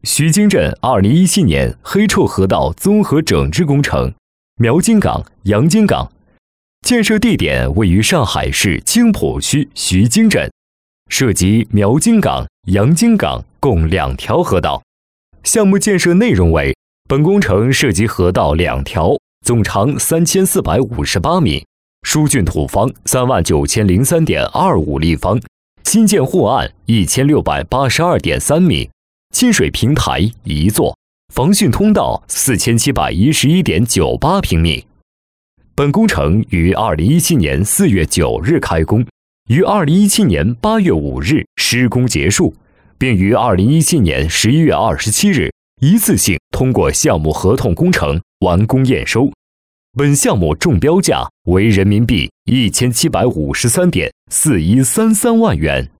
徐泾镇2017年黑臭河道综合整治工程，苗津港、杨津港。建设地点位于上海市青浦区徐泾镇，涉及苗津港、杨津港共2条河道。项目建设内容为：本工程涉及河道2条，总长3458米，疏浚土方39003.25立方，新建护岸1682.3米，进水平台1座，防汛通道4711.98平米。本工程于2017年4月9日开工，于2017年8月5日施工结束，并于2017年11月27日一次性通过项目合同工程完工验收。本项目中标价为人民币1753.4133万元。